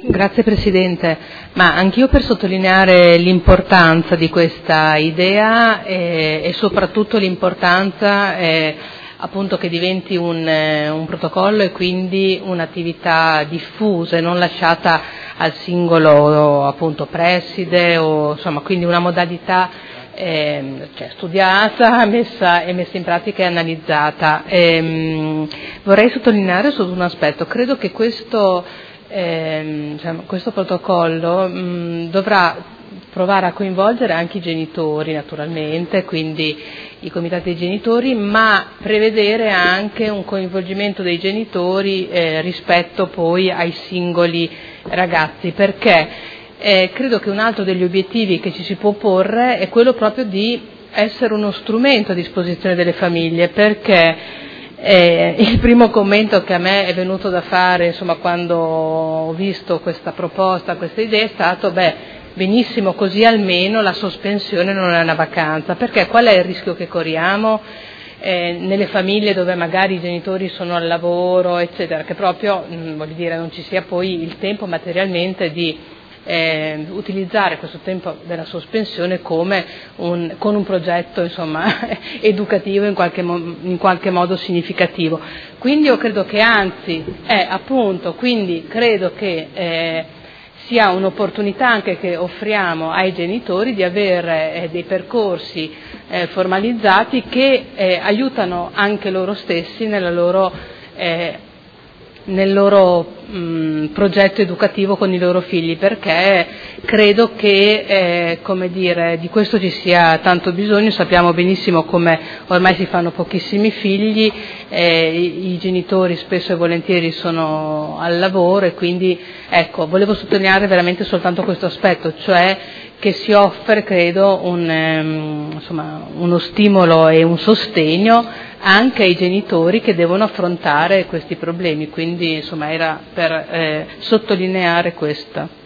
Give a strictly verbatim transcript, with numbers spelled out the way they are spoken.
Grazie Presidente, ma anch'io per sottolineare l'importanza di questa idea e, e soprattutto l'importanza eh, appunto che diventi un, eh, un protocollo e quindi un'attività diffusa e non lasciata al singolo appunto preside o insomma quindi una modalità eh, cioè, studiata messa, e messa in pratica e analizzata. E, mh, vorrei sottolineare solo un aspetto, credo che questo Eh, diciamo, questo protocollo mh, dovrà provare a coinvolgere anche i genitori naturalmente, quindi i comitati dei genitori, ma prevedere anche un coinvolgimento dei genitori eh, rispetto poi ai singoli ragazzi, perché eh, credo che un altro degli obiettivi che ci si può porre è quello proprio di essere uno strumento a disposizione delle famiglie, perché Eh, il primo commento che a me è venuto da fare, insomma, quando ho visto questa proposta, questa idea, è stato, beh, benissimo, così almeno la sospensione non è una vacanza, perché qual è il rischio che corriamo eh, nelle famiglie dove magari i genitori sono al lavoro, eccetera, che proprio, mh, voglio dire, non ci sia poi il tempo materialmente di Eh, utilizzare questo tempo della sospensione come un, con un progetto insomma, educativo in qualche, in qualche modo significativo. Quindi io credo che anzi è appunto, quindi credo che eh, sia un'opportunità anche che offriamo ai genitori di avere eh, dei percorsi eh, formalizzati che eh, aiutano anche loro stessi nella loro eh, nel loro mh, progetto educativo con i loro figli, perché credo che eh, come dire, di questo ci sia tanto bisogno. Sappiamo benissimo come ormai si fanno pochissimi figli, eh, i, i genitori spesso e volentieri sono al lavoro e quindi ecco, volevo sottolineare veramente soltanto questo aspetto, cioè che si offre, credo, un, um, insomma, uno stimolo e un sostegno anche ai genitori che devono affrontare questi problemi, quindi insomma era per eh, sottolineare questo.